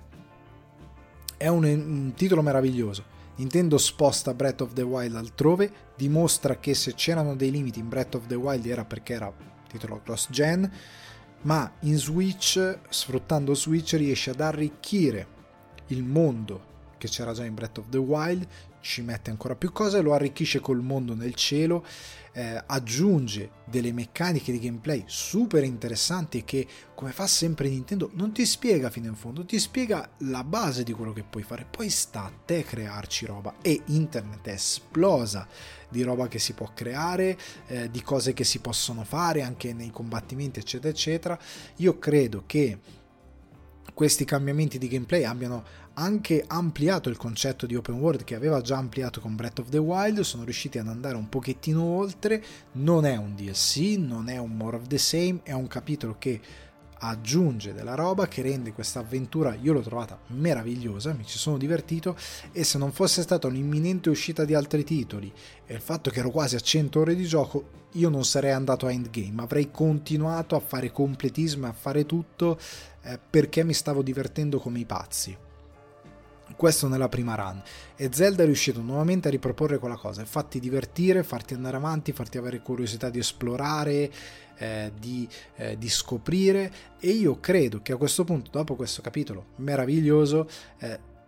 è un titolo meraviglioso. Nintendo sposta Breath of the Wild altrove, dimostra che se c'erano dei limiti in Breath of the Wild era perché era titolo cross-gen, ma in Switch, sfruttando Switch, riesce ad arricchire il mondo che c'era già in Breath of the Wild, ci mette ancora più cose, lo arricchisce col mondo nel cielo, aggiunge delle meccaniche di gameplay super interessanti che, come fa sempre Nintendo, non ti spiega fino in fondo, ti spiega la base di quello che puoi fare, poi sta a te crearci roba, e internet è esplosa di roba che si può creare, di cose che si possono fare anche nei combattimenti eccetera eccetera. Io credo che questi cambiamenti di gameplay abbiano anche ampliato il concetto di open world che aveva già ampliato con Breath of the Wild, sono riusciti ad andare un pochettino oltre. Non è un DLC, non è un more of the same, è un capitolo che aggiunge della roba, che rende questa avventura, io l'ho trovata meravigliosa, mi ci sono divertito, e se non fosse stata un'imminente uscita di altri titoli e il fatto che ero quasi a 100 ore di gioco, io non sarei andato a endgame, avrei continuato a fare completismo, a fare tutto, perché mi stavo divertendo come i pazzi. Questo nella prima run, e Zelda è riuscito nuovamente a riproporre quella cosa, farti divertire, farti andare avanti, farti avere curiosità di esplorare, di scoprire, e io credo che a questo punto, dopo questo capitolo meraviglioso,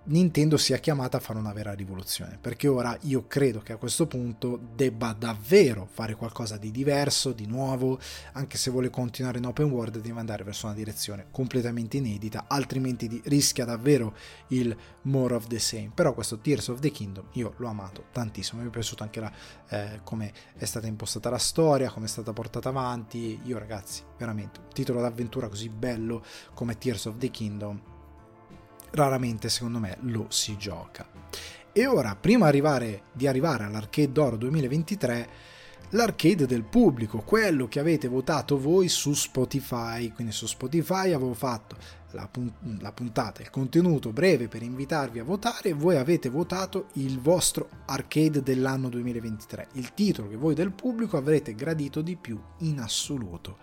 Nintendo sia chiamata a fare una vera rivoluzione, perché ora io credo che a questo punto debba davvero fare qualcosa di diverso, di nuovo, anche se vuole continuare in open world deve andare verso una direzione completamente inedita, altrimenti rischia davvero il more of the same. Però questo Tears of the Kingdom io l'ho amato tantissimo, mi è piaciuto anche come è stata impostata la storia, come è stata portata avanti. Io ragazzi, veramente un titolo d'avventura così bello come Tears of the Kingdom raramente secondo me lo si gioca. E ora, prima di arrivare all'Arcade d'Oro 2023, l'arcade del pubblico, quello che avete votato voi su Spotify. Quindi su Spotify avevo fatto la puntata, il contenuto breve per invitarvi a votare, e voi avete votato il vostro arcade dell'anno 2023, il titolo che voi del pubblico avrete gradito di più in assoluto,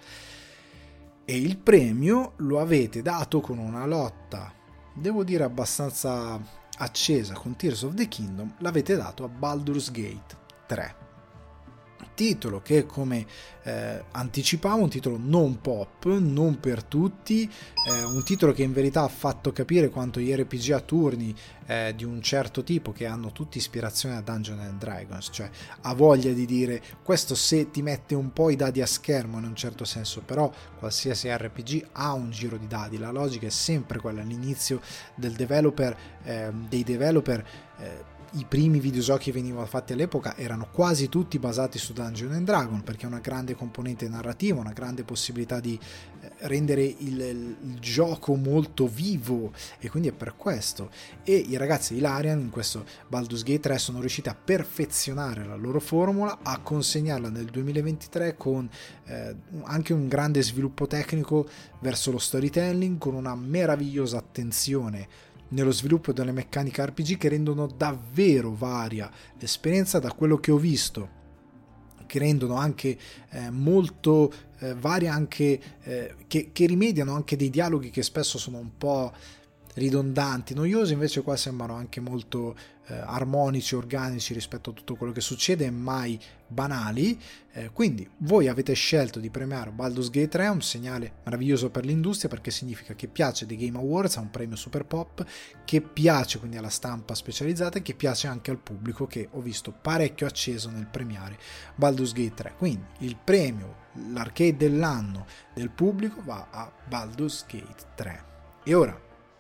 e il premio lo avete dato con una lotta, devo dire abbastanza accesa, con Tears of the Kingdom. L'avete dato a Baldur's Gate 3, titolo che, come anticipavo, un titolo non pop, non per tutti, un titolo che in verità ha fatto capire quanto gli RPG a turni di un certo tipo, che hanno tutti ispirazione a Dungeons and Dragons, cioè ha voglia di dire questo, se ti mette un po' i dadi a schermo in un certo senso, però qualsiasi RPG ha un giro di dadi, la logica è sempre quella all'inizio del developer, dei developer. I primi videogiochi che venivano fatti all'epoca erano quasi tutti basati su Dungeons and Dragons, perché è una grande componente narrativa, una grande possibilità di rendere il gioco molto vivo, e quindi è per questo. E i ragazzi di Larian in questo Baldur's Gate 3 sono riusciti a perfezionare la loro formula, a consegnarla nel 2023 con anche un grande sviluppo tecnico verso lo storytelling, con una meravigliosa attenzione nello sviluppo delle meccaniche RPG che rendono davvero varia l'esperienza. Da quello che ho visto, che rendono anche molto varia, anche che rimediano anche dei dialoghi che spesso sono un po' ridondanti, noiosi, invece qua sembrano anche molto armonici, organici rispetto a tutto quello che succede, mai banali. Quindi voi avete scelto di premiare Baldur's Gate 3, un segnale meraviglioso per l'industria, perché significa che piace dei Game Awards, ha un premio super pop, che piace quindi alla stampa specializzata e che piace anche al pubblico, che ho visto parecchio acceso nel premiare Baldur's Gate 3. Quindi il premio, l'arcade dell'anno del pubblico, va a Baldur's Gate 3. E ora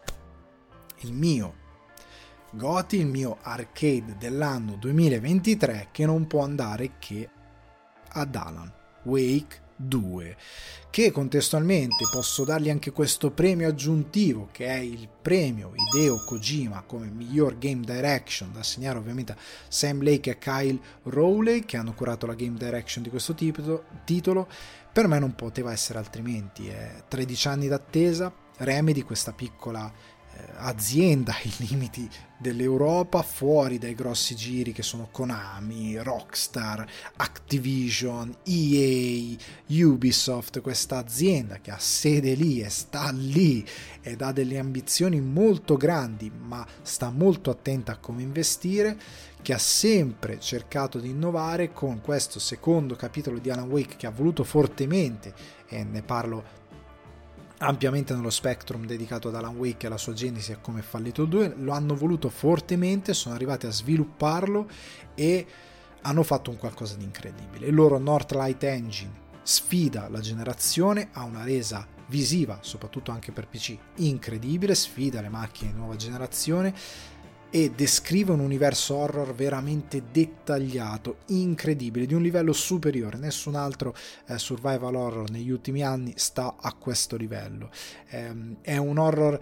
il mio GOTY, il mio arcade dell'anno 2023, che non può andare che ad Alan Wake 2, che contestualmente posso dargli anche questo premio aggiuntivo, che è il premio Hideo Kojima come miglior game direction, da assegnare ovviamente a Sam Lake e Kyle Rowley, che hanno curato la game direction di questo titolo. Per me non poteva essere altrimenti, 13 anni d'attesa. Remedy, questa piccola azienda ai limiti dell'Europa, fuori dai grossi giri che sono Konami, Rockstar, Activision, EA, Ubisoft, questa azienda che ha sede lì e sta lì ed ha delle ambizioni molto grandi, ma sta molto attenta a come investire, che ha sempre cercato di innovare con questo secondo capitolo di Alan Wake, che ha voluto fortemente, e ne parlo ampiamente nello Spectrum dedicato ad Alan Wake e alla sua genesi e come è fallito il 2, lo hanno voluto fortemente, sono arrivati a svilupparlo e hanno fatto un qualcosa di incredibile. Il loro Northlight Engine sfida la generazione, ha una resa visiva, soprattutto anche per PC, incredibile, sfida le macchine di nuova generazione e descrive un universo horror veramente dettagliato, incredibile, di un livello superiore. Nessun altro survival horror negli ultimi anni sta a questo livello. È un horror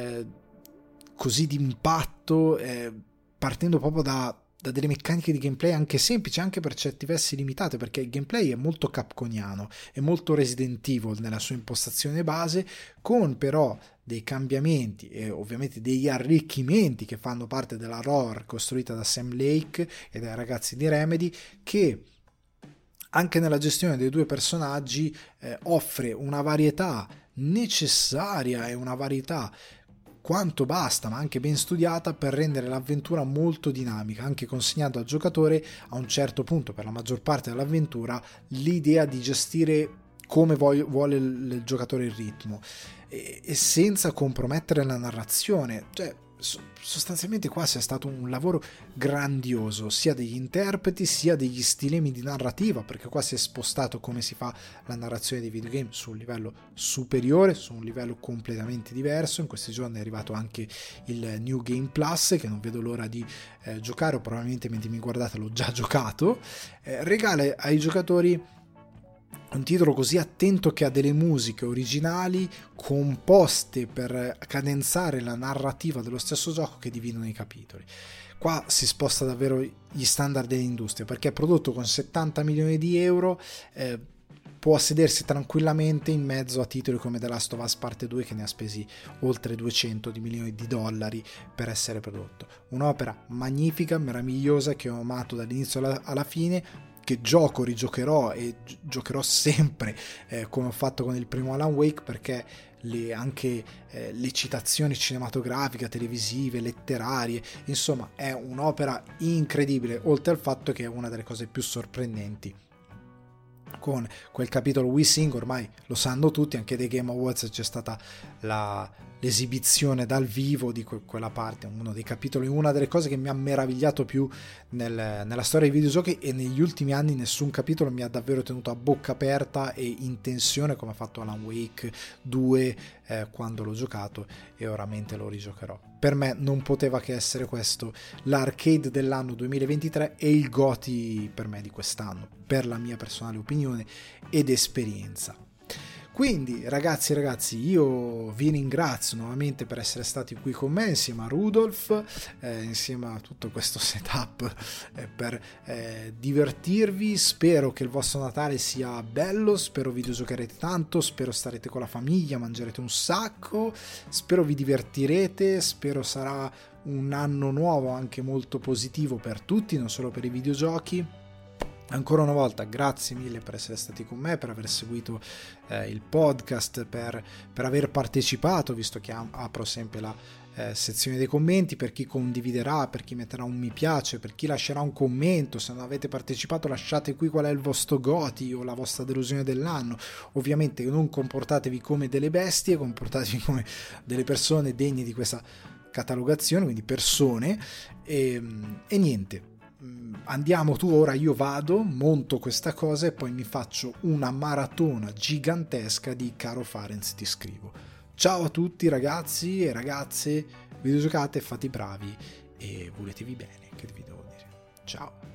così d'impatto, partendo proprio da delle meccaniche di gameplay anche semplici, anche per certi versi limitate, perché il gameplay è molto capconiano, è molto Resident Evil nella sua impostazione base, con però dei cambiamenti e ovviamente degli arricchimenti che fanno parte della lore costruita da Sam Lake e dai ragazzi di Remedy, che anche nella gestione dei due personaggi offre una varietà necessaria e una varietà quanto basta, ma anche ben studiata, per rendere l'avventura molto dinamica, anche consegnando al giocatore a un certo punto, per la maggior parte dell'avventura, l'idea di gestire come vuole il giocatore il ritmo, e senza compromettere la narrazione. Cioè, sostanzialmente qua sia stato un lavoro grandioso sia degli interpreti sia degli stilemi di narrativa, perché qua si è spostato come si fa la narrazione dei videogame su un livello superiore, su un livello completamente diverso. In questi giorni è arrivato anche il New Game Plus, che non vedo l'ora di giocare, o probabilmente mentre mi guardate l'ho già giocato. Regala ai giocatori un titolo così attento che ha delle musiche originali composte per cadenzare la narrativa dello stesso gioco, che dividono i capitoli. Qua si sposta davvero gli standard dell'industria, perché è prodotto con 70 milioni di euro, può sedersi tranquillamente in mezzo a titoli come The Last of Us Parte 2, che ne ha spesi oltre 200 di milioni di dollari per essere prodotto. Un'opera magnifica, meravigliosa, che ho amato dall'inizio alla fine, che gioco, rigiocherò e giocherò sempre, come ho fatto con il primo Alan Wake, perché anche le citazioni cinematografiche, televisive, letterarie, insomma è un'opera incredibile, oltre al fatto che è una delle cose più sorprendenti. Con quel capitolo We Sing, ormai lo sanno tutti, anche dei Game Awards c'è stata l'esibizione dal vivo di quella parte, uno dei capitoli, una delle cose che mi ha meravigliato più nella storia dei videogiochi, e negli ultimi anni nessun capitolo mi ha davvero tenuto a bocca aperta e in tensione come ha fatto Alan Wake 2 quando l'ho giocato, e ora mente lo rigiocherò. Per me non poteva che essere questo l'arcade dell'anno 2023 e il GOTY per me di quest'anno, per la mia personale opinione ed esperienza. Quindi ragazzi, io vi ringrazio nuovamente per essere stati qui con me insieme a Rudolf, insieme a tutto questo setup per divertirvi. Spero che il vostro Natale sia bello, spero videogiocherete tanto, spero starete con la famiglia, mangerete un sacco, spero vi divertirete, spero sarà un anno nuovo anche molto positivo per tutti, non solo per i videogiochi. Ancora una volta grazie mille per essere stati con me, per aver seguito il podcast, per aver partecipato, visto che apro sempre la sezione dei commenti, per chi condividerà, per chi metterà un mi piace, per chi lascerà un commento. Se non avete partecipato lasciate qui qual è il vostro GOTY o la vostra delusione dell'anno. Ovviamente non comportatevi come delle bestie, comportatevi come delle persone degne di questa catalogazione, quindi persone, e niente. Andiamo, tu ora, io vado, monto questa cosa e poi mi faccio una maratona gigantesca di Caro Farenz ti scrivo. Ciao a tutti ragazzi e ragazze, videogiocate, fate i bravi e voletevi bene, che vi devo dire. Ciao.